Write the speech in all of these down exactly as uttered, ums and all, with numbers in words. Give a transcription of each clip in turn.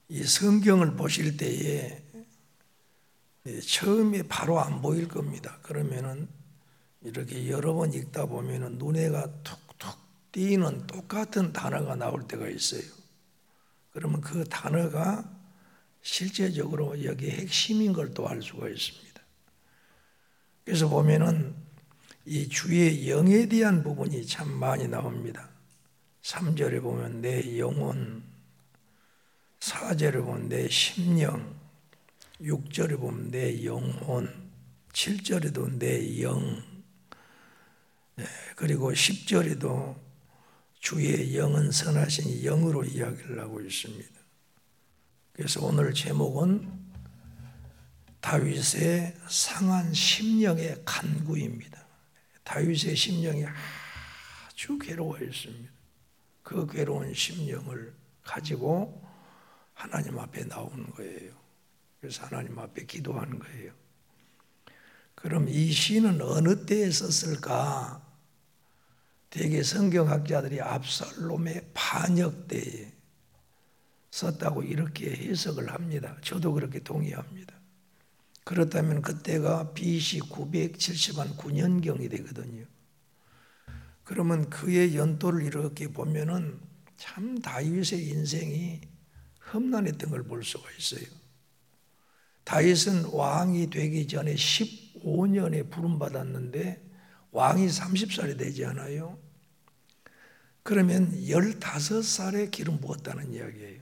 이 성경을 보실 때에 처음에 바로 안 보일 겁니다. 그러면은 이렇게 여러 번 읽다 보면은 눈에가 툭툭 띄는 똑같은 단어가 나올 때가 있어요. 그러면 그 단어가 실제적으로 여기에 핵심인 걸 또 알 수가 있습니다. 그래서 보면은 이 주의 영에 대한 부분이 참 많이 나옵니다. 삼 절에 보면 내 영혼, 사 절에 보면 내 심령, 육 절에 보면 내 영혼, 칠 절에도 내 영, 그리고 십 절에도 주의 영은 선하신 영으로 이야기를 하고 있습니다. 그래서 오늘 제목은 다윗의 상한 심령의 간구입니다. 다윗의 심령이 아주 괴로워했습니다. 그 괴로운 심령을 가지고 하나님 앞에 나오는 거예요. 그래서 하나님 앞에 기도하는 거예요. 그럼 이 시는 어느 때에 썼을까? 대개 성경학자들이 압살롬의 반역 때에 썼다고 이렇게 해석을 합니다. 저도 그렇게 동의합니다. 그렇다면 그때가 비씨 구백칠십구 년경이 되거든요. 그러면 그의 연도를 이렇게 보면은 참 다윗의 인생이 험난했던 걸 볼 수가 있어요. 다윗은 왕이 되기 전에 십오 년에 부름받았는데 왕이 서른 살이 되지 않아요? 그러면 열다섯 살에 기름 부었다는 이야기예요.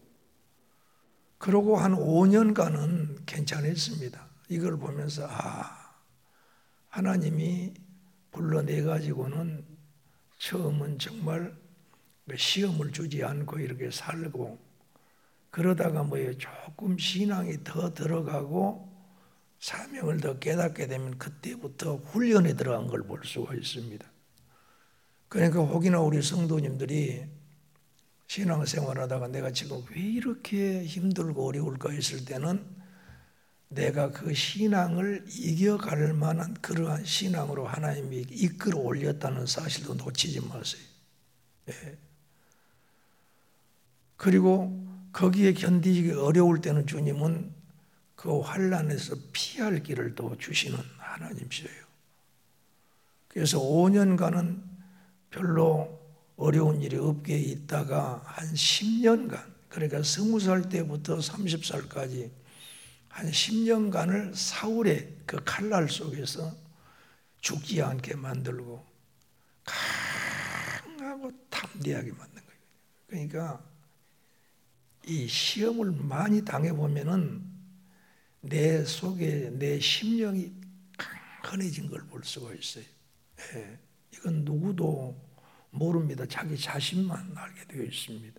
그러고 한 오 년간은 괜찮았습니다. 이걸 보면서 아, 하나님이 불러내가지고는 처음은 정말 시험을 주지 않고 이렇게 살고 그러다가 뭐예요? 조금 신앙이 더 들어가고 사명을 더 깨닫게 되면 그때부터 훈련에 들어간 걸 볼 수가 있습니다. 그러니까 혹이나 우리 성도님들이 신앙생활하다가 내가 지금 왜 이렇게 힘들고 어려울까 했을 때는 내가 그 신앙을 이겨갈 만한 그러한 신앙으로 하나님이 이끌어 올렸다는 사실도 놓치지 마세요. 예. 그리고 거기에 견디기 어려울 때는 주님은 그 환난에서 피할 길을 또 주시는 하나님이세요. 그래서 오 년간은 별로 어려운 일이 없게 있다가 한 십 년간, 그러니까 스무 살 때부터 서른 살까지 한 십 년간을 사울의 그 칼날 속에서 죽지 않게 만들고 강하고 담대하게 만든 거예요. 그러니까 이 시험을 많이 당해보면은 내 속에 내 심령이 강건해진 걸 볼 수가 있어요. 예, 이건 누구도 모릅니다. 자기 자신만 알게 되어 있습니다.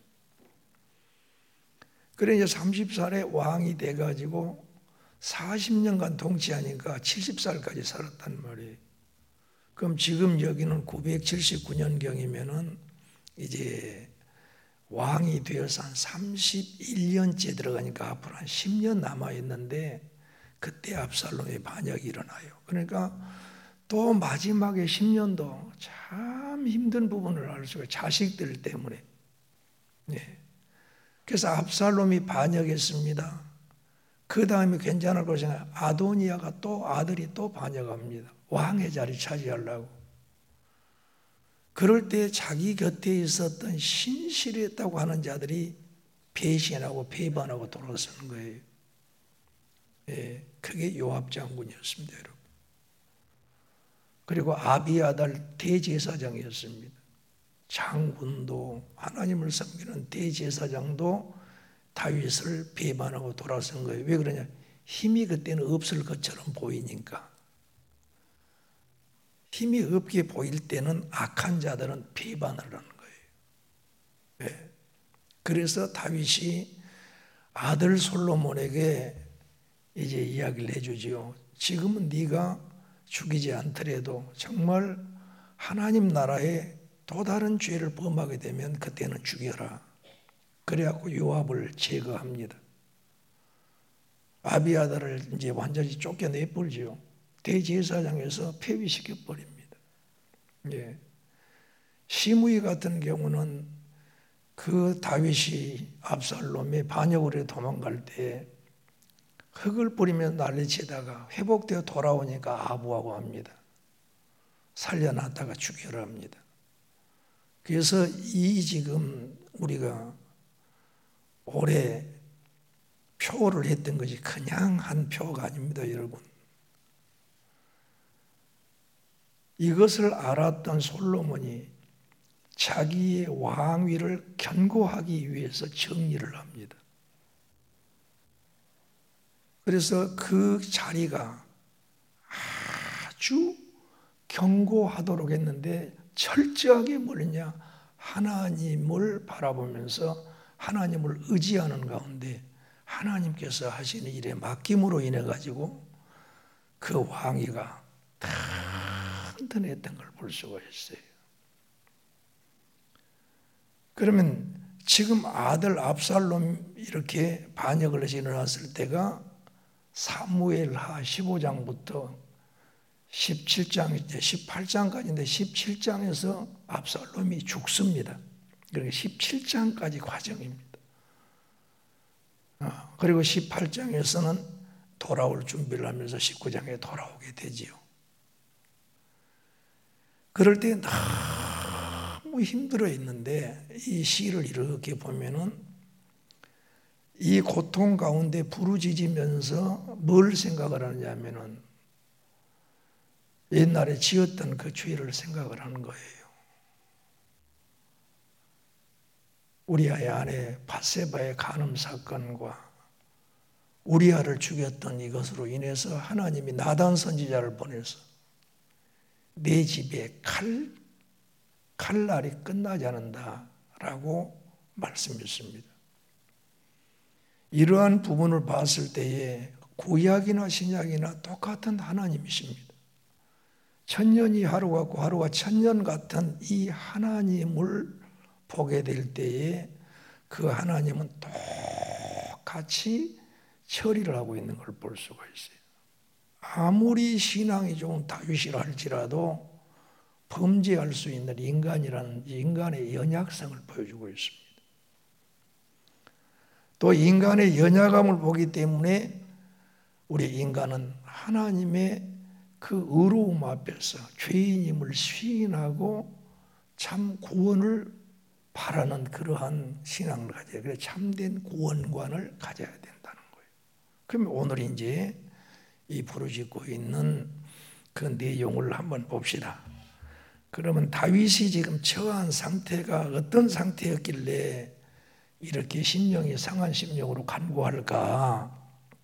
그래 이제 서른 살에 왕이 돼가지고 사십 년간 통치하니까 칠십 살까지 살았단 말이에요. 그럼 지금 여기는 구백칠십구 년경이면은 이제 왕이 되어서 한 삼십일 년째 들어가니까 앞으로 한 십 년 남아있는데 그때 압살롬의 반역이 일어나요. 그러니까 또 마지막에 십 년도 참 힘든 부분을 알 수가 있어요. 자식들 때문에. 네. 그래서 압살롬이 반역했습니다. 그 다음에 괜찮을 것이 아니라 아도니아가 또 아들이 또 반역합니다. 왕의 자리 차지하려고. 그럴 때 자기 곁에 있었던 신실했다고 하는 자들이 배신하고 배반하고 돌아서는 거예요. 예, 그게 요압 장군이었습니다, 여러분. 그리고 아비아달 대제사장이었습니다. 장군도 하나님을 섬기는 대제사장도 다윗을 배반하고 돌아선 거예요. 왜 그러냐? 힘이 그때는 없을 것처럼 보이니까. 힘이 없게 보일 때는 악한 자들은 배반을 하는 거예요. 네. 그래서 다윗이 아들 솔로몬에게 이제 이야기를 해주지요. 지금은 네가 죽이지 않더라도 정말 하나님 나라에 또 다른 죄를 범하게 되면 그때는 죽여라. 그래갖고 요압을 제거합니다. 아비아달을 이제 완전히 쫓겨내버리죠. 대제사장에서 폐위시켜버립니다. 예. 시므이 같은 경우는 그 다윗이 압살롬의 반역으로 도망갈 때 흙을 뿌리며 난리치다가 회복되어 돌아오니까 아부하고 합니다. 살려놨다가 죽여라 합니다. 그래서 이 지금 우리가 올해 표를 했던 것이 그냥 한 표가 아닙니다, 여러분. 이것을 알았던 솔로몬이 자기의 왕위를 견고하기 위해서 정리를 합니다. 그래서 그 자리가 아주 견고하도록 했는데 철저하게 뭐냐? 하나님을 바라보면서 하나님을 의지하는 가운데 하나님께서 하시는 일에 맡김으로 인해 가지고 그 왕위가 튼튼했던 걸 볼 수가 있어요. 그러면 지금 아들 압살롬 이렇게 반역을 해서 일어났을 때가 사무엘하 십오 장부터 십칠 장, 이제 십팔 장까지인데 십칠 장에서 압살롬이 죽습니다. 그러니까 십칠 장까지 과정입니다. 그리고 십팔 장에서는 돌아올 준비를 하면서 십구 장에 돌아오게 되지요. 그럴 때 너무 힘들어 했는데 이 시를 이렇게 보면은 이 고통 가운데 부르짖으면서 뭘 생각을 하느냐면은 옛날에 지었던 그 죄를 생각을 하는 거예요. 우리아의 아내 밧세바의 간음 사건과 우리아를 죽였던 이것으로 인해서 하나님이 나단 선지자를 보내서 내 집에 칼, 칼날이 끝나지 않는다라고 말씀했습니다. 이러한 부분을 봤을 때에 구약이나 신약이나 똑같은 하나님이십니다. 천년이 하루 같고 하루가 천년 같은 이 하나님을 보게 될 때에 그 하나님은 똑같이 처리를 하고 있는 걸 볼 수가 있어요. 아무리 신앙이 좀 다윗이라 할지라도 범죄할 수 있는 인간이라는 인간의 연약성을 보여주고 있습니다. 또 인간의 연약함을 보기 때문에 우리 인간은 하나님의 그 의로움 앞에서 죄인임을 시인하고 참 구원을 바라는 그러한 신앙을 가져야, 그래서 참된 구원관을 가져야 된다는 거예요. 그러면 오늘 이제 이 부르짖고 있는 그 내용을 한번 봅시다. 그러면 다윗이 지금 처한 상태가 어떤 상태였길래 이렇게 심령이 상한 심령으로 간구할까?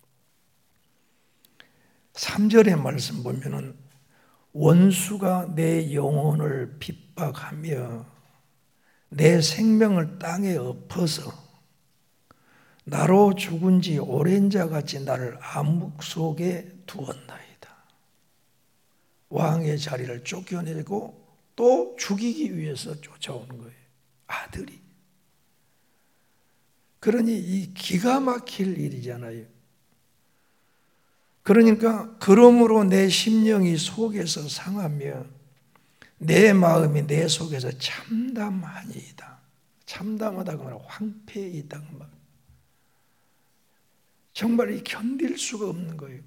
삼 절의 말씀 보면은 원수가 내 영혼을 핍박하며 내 생명을 땅에 엎어서 나로 죽은 지 오랜 자 같이 나를 암흑 속에 두었나이다. 왕의 자리를 쫓겨내고 또 죽이기 위해서 쫓아오는 거예요. 아들이. 그러니 이 기가 막힐 일이잖아요. 그러니까 그러므로 내 심령이 속에서 상하며 내 마음이 내 속에서 참담하니이다. 참담하다고 말하면 황폐해 있다고 말합니다. 정말 이 견딜 수가 없는 거예요.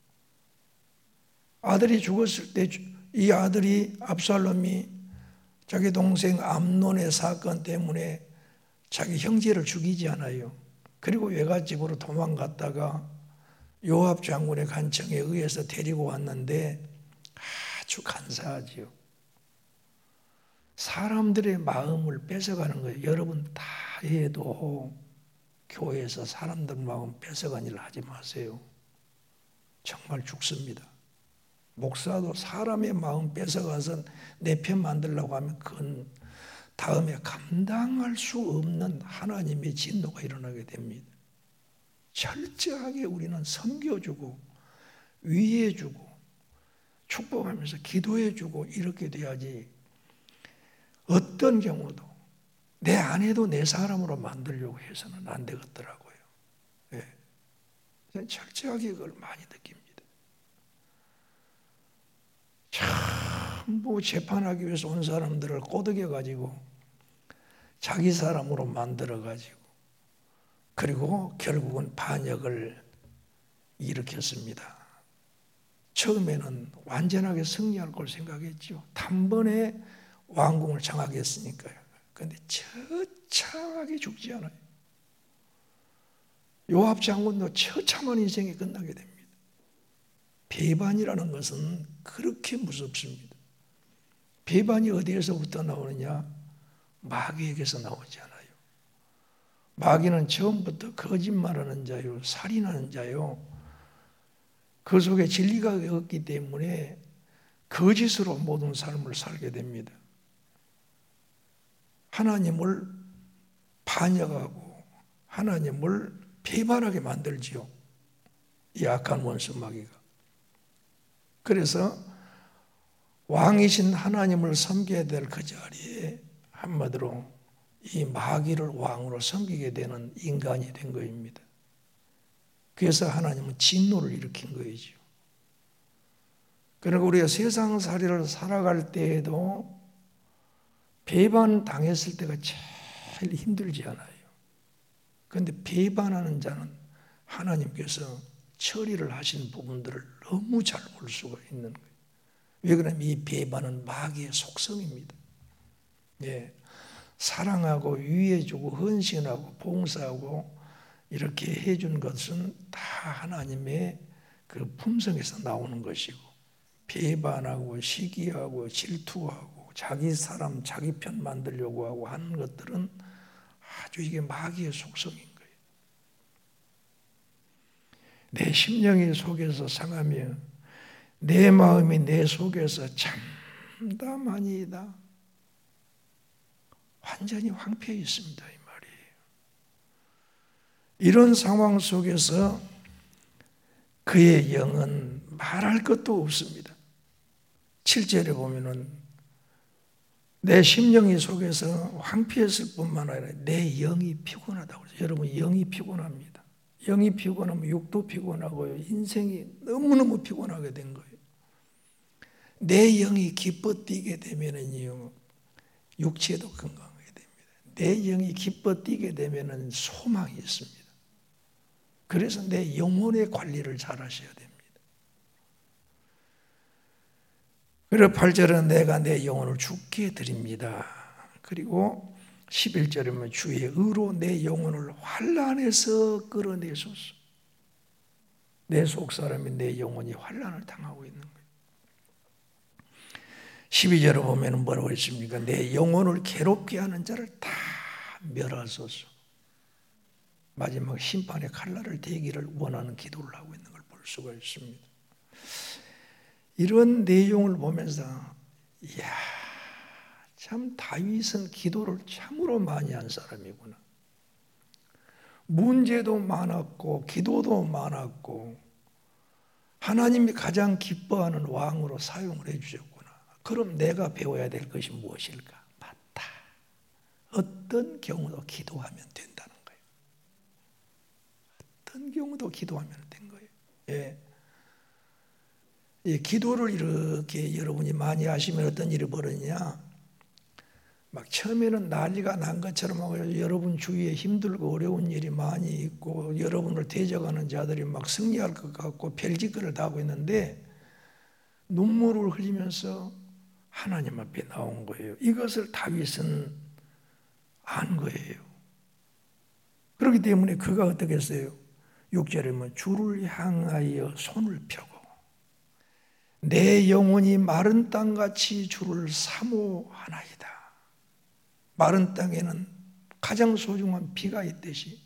아들이 죽었을 때 이 아들이 압살롬이 자기 동생 암논의 사건 때문에 자기 형제를 죽이지 않아요. 그리고 외갓집으로 도망갔다가 요압 장군의 간청에 의해서 데리고 왔는데 아주 간사하지요. 사람들의 마음을 뺏어가는 거예요. 여러분 다 해도 교회에서 사람들 마음 뺏어가는 일을 하지 마세요. 정말 죽습니다. 목사도 사람의 마음 뺏어가서 내 편 만들려고 하면 그건 다음에 감당할 수 없는 하나님의 진노가 일어나게 됩니다. 철저하게 우리는 섬겨주고 위해주고 축복하면서 기도해주고 이렇게 돼야지 어떤 경우도 내 아내도 내 사람으로 만들려고 해서는 안 되겠더라고요. 네. 저는 철저하게 그걸 많이 느낍니다. 전부 재판하기 위해서 온 사람들을 꼬드겨가지고 자기 사람으로 만들어가지고 그리고 결국은 반역을 일으켰습니다. 처음에는 완전하게 승리할 걸 생각했죠. 단번에 왕궁을 장악했으니까요. 그런데 처참하게 죽지 않아요. 요압 장군도 처참한 인생이 끝나게 됩니다. 배반이라는 것은 그렇게 무섭습니다. 배반이 어디에서부터 나오느냐? 마귀에게서 나오지 않아요. 마귀는 처음부터 거짓말하는 자요, 살인하는 자요. 그 속에 진리가 없기 때문에 거짓으로 모든 삶을 살게 됩니다. 하나님을 반역하고 하나님을 배반하게 만들지요. 이 악한 원수 마귀가. 그래서 왕이신 하나님을 섬겨야 될 그 자리에 한마디로 이 마귀를 왕으로 섬기게 되는 인간이 된 것입니다. 그래서 하나님은 진노를 일으킨 거이죠. 그러니까 우리가 세상살이를 살아갈 때에도 배반 당했을 때가 제일 힘들지 않아요. 그런데 배반하는 자는 하나님께서 처리를 하신 부분들을 너무 잘 볼 수가 있는 거예요. 왜 그러냐면 이 배반은 마귀의 속성입니다. 예, 사랑하고 위해주고 헌신하고 봉사하고 이렇게 해준 것은 다 하나님의 그 품성에서 나오는 것이고, 배반하고 시기하고 질투하고 자기 사람 자기 편 만들려고 하고 하는 것들은 아주 이게 마귀의 속성인 거예요. 내 심령이 속에서 상하며 내 마음이 내 속에서 참담하니이다. 완전히 황폐해 있습니다, 이 말이에요. 이런 상황 속에서 그의 영은 말할 것도 없습니다. 칠 절에 보면은 내 심령이 속에서 황폐했을 뿐만 아니라 내 영이 피곤하다고. 여러분, 영이 피곤합니다. 영이 피곤하면 육도 피곤하고요. 인생이 너무너무 피곤하게 된 거예요. 내 영이 기뻐 뛰게 되면은요, 육체도 건강하게 됩니다. 내 영이 기뻐 뛰게 되면은 소망이 있습니다. 그래서 내 영혼의 관리를 잘 하셔야 됩니다. 그리고 팔 절은 내가 내 영혼을 주께 드립니다. 그리고 십일 절이면 주의 의로 내 영혼을 환난에서 끌어내소서. 내 속사람이 내 영혼이 환난을 당하고 있는 거예요. 십이 절에 보면 뭐라고 했습니까? 내 영혼을 괴롭게 하는 자를 다 멸하소서. 마지막 심판의 칼날을 대기를 원하는 기도를 하고 있는 걸 볼 수가 있습니다. 이런 내용을 보면서 이야, 참 다윗은 기도를 참으로 많이 한 사람이구나. 문제도 많았고 기도도 많았고 하나님이 가장 기뻐하는 왕으로 사용을 해주셨구나. 그럼 내가 배워야 될 것이 무엇일까? 맞다. 어떤 경우도 기도하면 된다는 거예요. 어떤 경우도 기도하면 된 거예요. 예. 이 기도를 이렇게 여러분이 많이 하시면 어떤 일이 벌어지냐? 막 처음에는 난리가 난 것처럼 하고 여러분 주위에 힘들고 어려운 일이 많이 있고 여러분을 대적하는 자들이 막 승리할 것 같고 별짓거리를 다 하고 있는데 눈물을 흘리면서 하나님 앞에 나온 거예요. 이것을 다윗은 안 거예요. 그렇기 때문에 그가 어떻게 했어요? 육 절에 보면 주를 향하여 손을 펴고 내 영혼이 마른 땅같이 주를 사모하나이다. 마른 땅에는 가장 소중한 피가 있듯이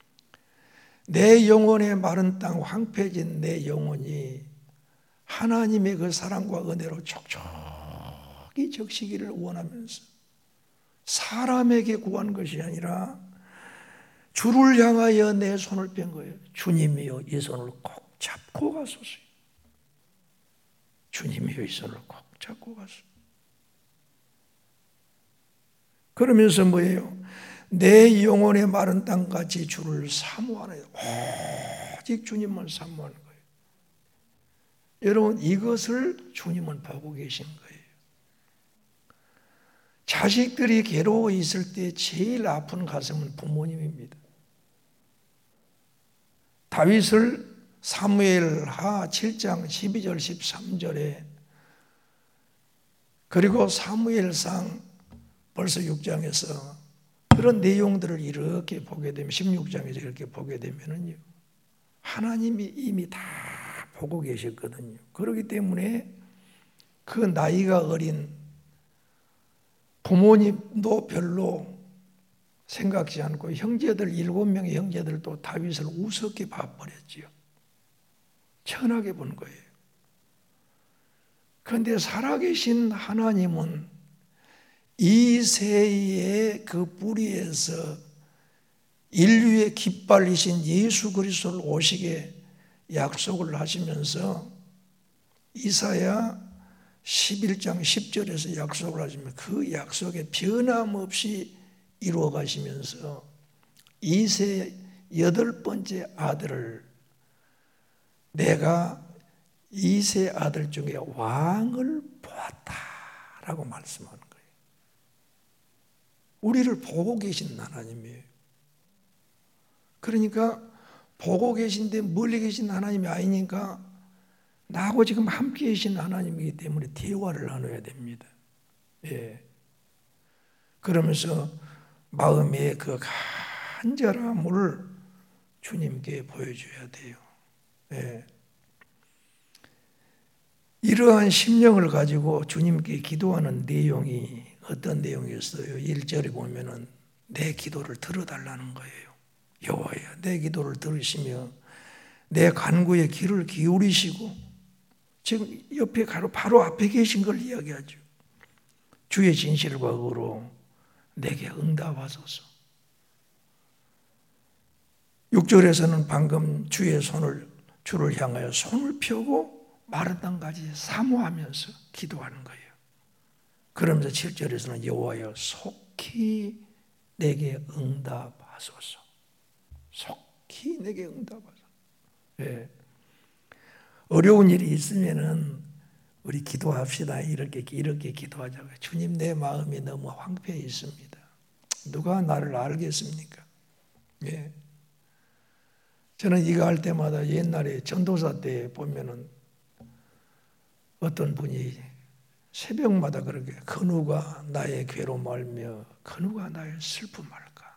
내 영혼의 마른 땅 황폐해진 내 영혼이 하나님의 그 사랑과 은혜로 촉촉히 적시기를 원하면서 사람에게 구한 것이 아니라 주를 향하여 내 손을 뺀 거예요. 주님이여 이 손을 꼭 잡고 가소서. 주님이여 이 손을 꼭 잡고 가소서. 그러면서 뭐예요? 내 영혼의 마른 땅같이 주를 사모하나요. 오직 주님만 사모하는 거예요. 여러분, 이것을 주님은 보고 계신 거예요. 자식들이 괴로워 있을 때 제일 아픈 가슴은 부모님입니다. 다윗을 사무엘하 칠 장 십이 절 십삼 절에 그리고 사무엘상 벌써 육 장에서 그런 내용들을 이렇게 보게 되면 십육 장에서 이렇게 보게 되면은요, 하나님이 이미 다 보고 계셨거든요. 그렇기 때문에 그 나이가 어린 부모님도 별로 생각지 않고 형제들 일곱 명의 형제들도 다윗을 우습게 봐버렸지요. 천하게 본 거예요. 그런데 살아계신 하나님은 이새의 그 뿌리에서 인류의 깃발이신 예수 그리스도를 오시게 약속을 하시면서 이사야 십일 장 십 절에서 약속을 하시면 그 약속에 변함없이 이루어 가시면서 이새 여덟 번째 아들을 내가 이세 아들 중에 왕을 보았다라고 말씀하는 거예요. 우리를 보고 계신 하나님이에요. 그러니까 보고 계신데 멀리 계신 하나님이 아니니까 나하고 지금 함께 계신 하나님이기 때문에 대화를 나눠야 됩니다. 예. 그러면서 마음의 그 간절함을 주님께 보여줘야 돼요. 예. 이러한 심령을 가지고 주님께 기도하는 내용이 어떤 내용이었어요? 일 절에 보면은 내 기도를 들어달라는 거예요. 여호와여, 내 기도를 들으시며 내 간구에 귀를 기울이시고, 지금 옆에 바로, 바로 앞에 계신 걸 이야기하죠. 주의 진실과 의로 내게 응답하소서. 육 절에서는 방금 주의 손을 주를 향하여 손을 펴고 마른 땅까지 사모하면서 기도하는 거예요. 그러면서 칠 절에서는 여호와여 속히 내게 응답하소서. 속히 내게 응답하소서. 네. 어려운 일이 있으면은 우리 기도합시다. 이렇게 이렇게 기도하자고요. 주님, 내 마음이 너무 황폐해 있습니다. 누가 나를 알겠습니까? 예. 저는 이거 할 때마다 옛날에 전도사 때 보면은 어떤 분이 새벽마다 그렇게 그 누가 나의 괴로움 알며 그 누가 나의 슬픔 알까?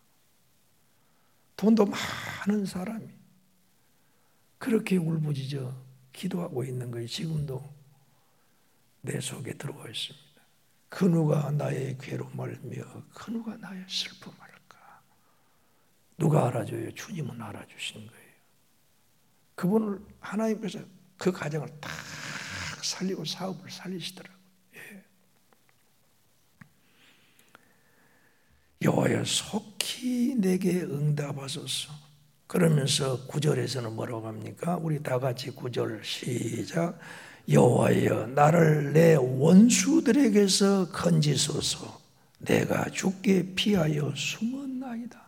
돈도 많은 사람이 그렇게 울부짖어 기도하고 있는 것이 지금도 내 속에 들어와 있습니다. 그 누가 나의 괴로움 알며 그 누가 나의 슬픔 알까? 누가 알아줘요? 주님은 알아주시는 거예요. 그분을 하나님께서 그 가정을 다 살리고 사업을 살리시더라고요. 예. 여호와여 속히 내게 응답하소서. 그러면서 구 절에서는 뭐라고 합니까? 우리 다 같이 구 절 시작. 여호와여 나를 내 원수들에게서 건지소서. 내가 주께 피하여 숨었나이다.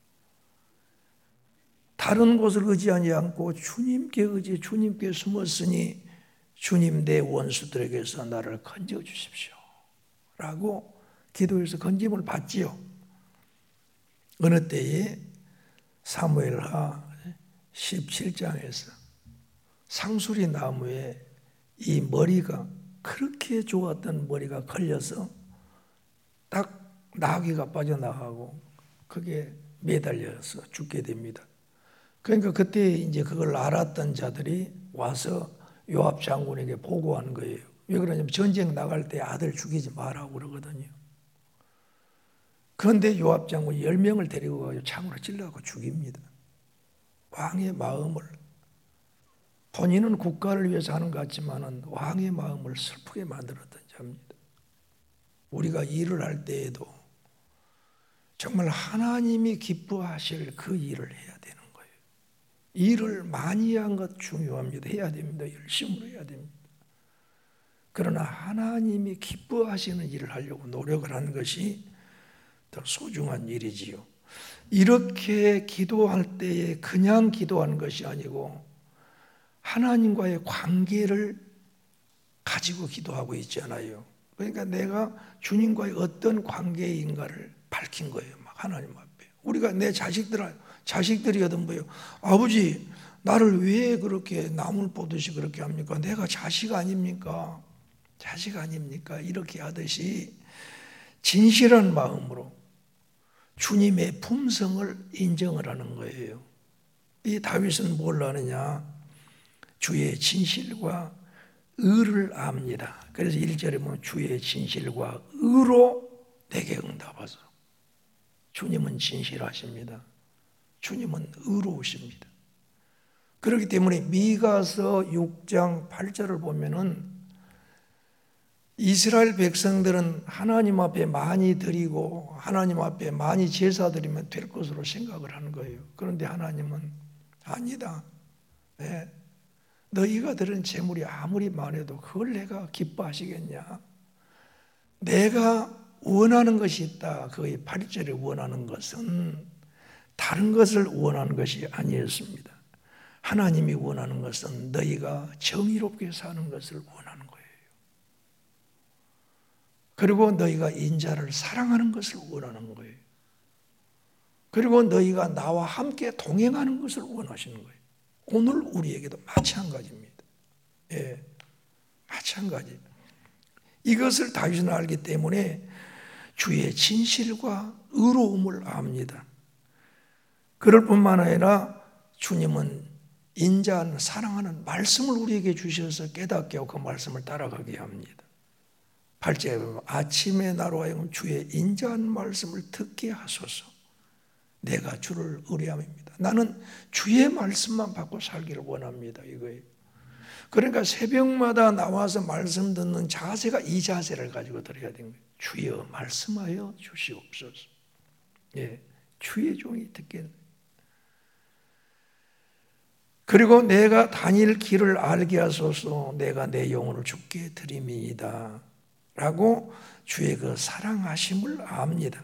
다른 곳을 의지하지 않고 주님께 의지, 주님께 숨었으니 주님 내 원수들에게서 나를 건져 주십시오 라고 기도해서 건짐을 받지요. 어느 때에 사무엘하 십칠 장에서 상수리 나무에 이 머리가 그렇게 좋았던 머리가 걸려서 딱 나귀가 빠져나가고 그게 매달려서 죽게 됩니다. 그러니까 그때 이제 그걸 알았던 자들이 와서 요압 장군에게 보고하는 거예요. 왜 그러냐면 전쟁 나갈 때 아들 죽이지 말라고 그러거든요. 그런데 요압 장군이 열 명을 데리고 가서 창으로 찔러서 죽입니다. 왕의 마음을, 본인은 국가를 위해서 하는 것 같지만 왕의 마음을 슬프게 만들었던 자입니다. 우리가 일을 할 때에도 정말 하나님이 기뻐하실 그 일을 해야 되는 거예요. 일을 많이 한 것 중요합니다. 해야 됩니다. 열심으로 해야 됩니다. 그러나 하나님이 기뻐하시는 일을 하려고 노력을 하는 것이 더 소중한 일이지요. 이렇게 기도할 때에 그냥 기도하는 것이 아니고 하나님과의 관계를 가지고 기도하고 있잖아요. 그러니까 내가 주님과의 어떤 관계인가를 밝힌 거예요. 막 하나님 앞에. 우리가 내 자식들, 자식들이 하든 뭐예요. 아버지, 나를 왜 그렇게 나물 보듯이 그렇게 합니까? 내가 자식 아닙니까? 자식 아닙니까? 이렇게 하듯이 진실한 마음으로 주님의 품성을 인정을 하는 거예요. 이 다윗은 뭘 하느냐? 주의 진실과 의를 압니다. 그래서 일 절에 보면 주의 진실과 의로 내게 응답하소. 주님은 진실하십니다. 주님은 의로우십니다. 그렇기 때문에 미가서 육 장 팔 절을 보면은 이스라엘 백성들은 하나님 앞에 많이 드리고 하나님 앞에 많이 제사 드리면 될 것으로 생각을 하는 거예요. 그런데 하나님은 아니다. 네. 너희가 드린 재물이 아무리 많아도 그걸 내가 기뻐하시겠냐? 내가 원하는 것이 있다. 그의 팔 절에 원하는 것은 다른 것을 원하는 것이 아니었습니다. 하나님이 원하는 것은 너희가 정의롭게 사는 것을 원하는 거예요. 그리고 너희가 인자를 사랑하는 것을 원하는 거예요. 그리고 너희가 나와 함께 동행하는 것을 원하시는 거예요. 오늘 우리에게도 마찬가지입니다. 예, 마찬가지. 이것을 다윗은 알기 때문에 주의 진실과 의로움을 압니다. 그럴 뿐만 아니라 주님은 인자하는 사랑하는 말씀을 우리에게 주셔서 깨닫게 하고 그 말씀을 따라가게 합니다. 팔 절에 보면 아침에 나로 하여금 주의 인자한 말씀을 듣게 하소서. 내가 주를 의뢰함입니다. 나는 주의 말씀만 받고 살기를 원합니다. 이거예요. 그러니까 새벽마다 나와서 말씀 듣는 자세가 이 자세를 가지고 들어야 되는 거예요. 주여 말씀하여 주시옵소서. 예, 주의 종이 듣게. 그리고 내가 다닐 길을 알게 하소서. 내가 내 영혼을 주께 드림이이다 라고 주의 그 사랑하심을 압니다.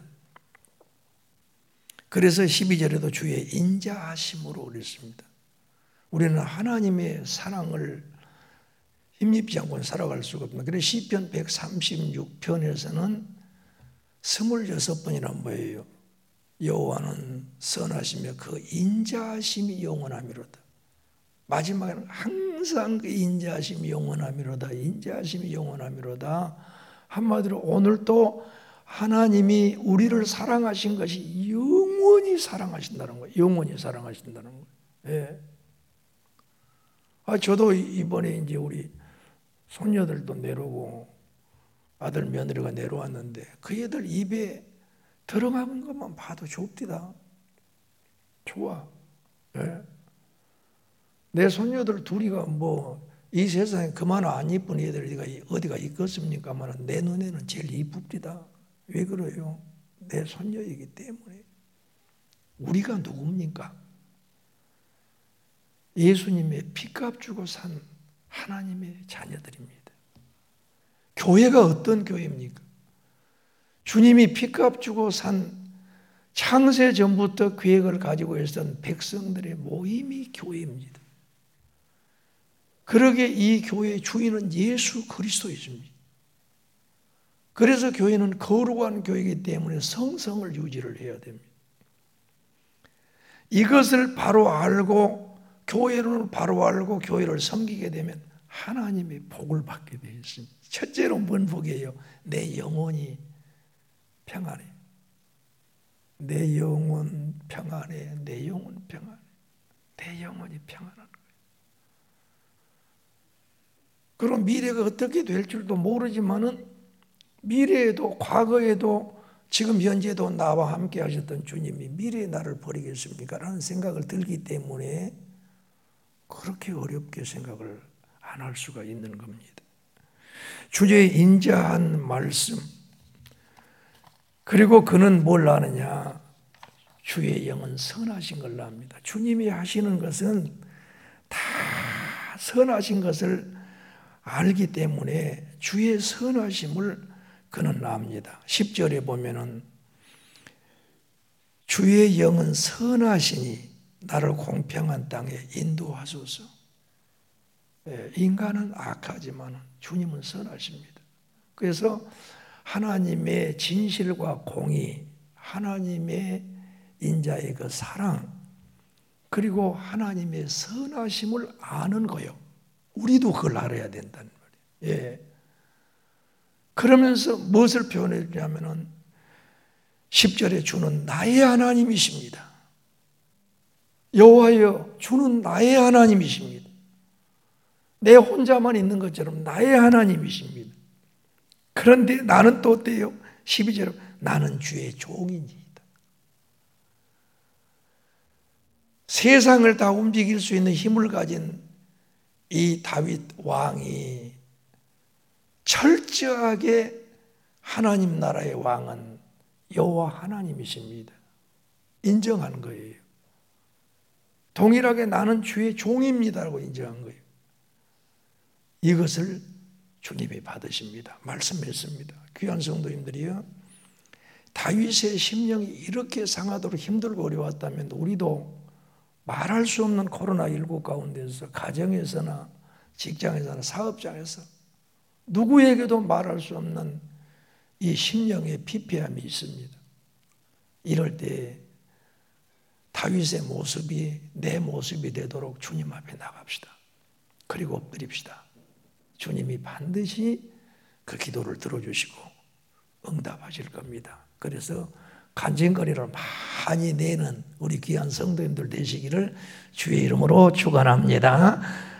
그래서 십이 절에도 주의 인자하심으로 그랬습니다. 우리는 하나님의 사랑을 힘입지 않고는 살아갈 수가 없습니다. 그래서 시편 백삼십육 편에서는 스물여섯 번이나 뭐예요? 여호와는 선하시며 그 인자하심이 영원하미로다. 마지막에는 항상 그 인자하심이 영원하미로다. 인자하심이 영원하미로다. 한마디로 오늘 또 하나님이 우리를 사랑하신 것이 영원히 사랑하신다는 거예요. 영원히 사랑하신다는 거예요. 예. 아, 저도 이번에 이제 우리 손녀들도 내려오고 아들 며느리가 내려왔는데 그 애들 입에 들어가는 것만 봐도 좋디다. 좋아. 예. 내 손녀들 둘이가 뭐 이 세상에 그만 안 이쁜 애들이 어디가 있겠습니까만 내 눈에는 제일 이쁩니다. 왜 그래요? 내 손녀이기 때문에. 우리가 누굽니까? 예수님의 피값 주고 산 하나님의 자녀들입니다. 교회가 어떤 교회입니까? 주님이 피값 주고 산 창세 전부터 계획을 가지고 있었던 백성들의 모임이 교회입니다. 그러게 이 교회의 주인은 예수 그리스도이십니다. 그래서 교회는 거룩한 교회이기 때문에 성성을 유지를 해야 됩니다. 이것을 바로 알고 교회를 바로 알고 교회를 섬기게 되면 하나님의 복을 받게 되어 있습니다. 첫째로 뭔 복이에요? 내 영혼이 평안해. 내 영혼 평안해. 내 영혼 평안해. 내 영혼이 평안한 거예요. 그럼 미래가 어떻게 될 줄도 모르지만은 미래에도 과거에도 지금 현재도 나와 함께 하셨던 주님이 미래에 나를 버리겠습니까? 라는 생각을 들기 때문에 그렇게 어렵게 생각을 안 할 수가 있는 겁니다. 주의 인자한 말씀, 그리고 그는 뭘 아느냐? 주의 영은 선하신 걸 압니다. 주님이 하시는 것은 다 선하신 것을 알기 때문에 주의 선하심을 그는 압니다. 십 절에 보면은 주의 영은 선하시니 나를 공평한 땅에 인도하소서. 인간은 악하지만 주님은 선하십니다. 그래서 하나님의 진실과 공의, 하나님의 인자의 그 사랑, 그리고 하나님의 선하심을 아는 거요. 우리도 그걸 알아야 된다는 말이에요. 예. 그러면서 무엇을 표현해 주냐면은 십 절에 주는 나의 하나님이십니다. 여호와여, 주는 나의 하나님이십니다. 내 혼자만 있는 것처럼 나의 하나님이십니다. 그런데 나는 또 어때요? 십이 절에 나는 주의 종이니이다. 세상을 다 움직일 수 있는 힘을 가진 이 다윗 왕이 철저하게 하나님 나라의 왕은 여호와 하나님이십니다. 인정하는 거예요. 동일하게 나는 주의 종입니다라고 인정한 거예요. 이것을 주님이 받으십니다. 말씀했습니다. 귀한 성도님들이요, 다윗의 심령이 이렇게 상하도록 힘들고 어려웠다면 우리도 말할 수 없는 코로나십구 가운데서 가정에서나 직장에서나 사업장에서 누구에게도 말할 수 없는 이 심령의 피폐함이 있습니다. 이럴 때 다윗의 모습이 내 모습이 되도록 주님 앞에 나갑시다. 그리고 엎드립시다. 주님이 반드시 그 기도를 들어주시고 응답하실 겁니다. 그래서 간증거리를 많이 내는 우리 귀한 성도님들 되시기를 주의 이름으로 축원합니다.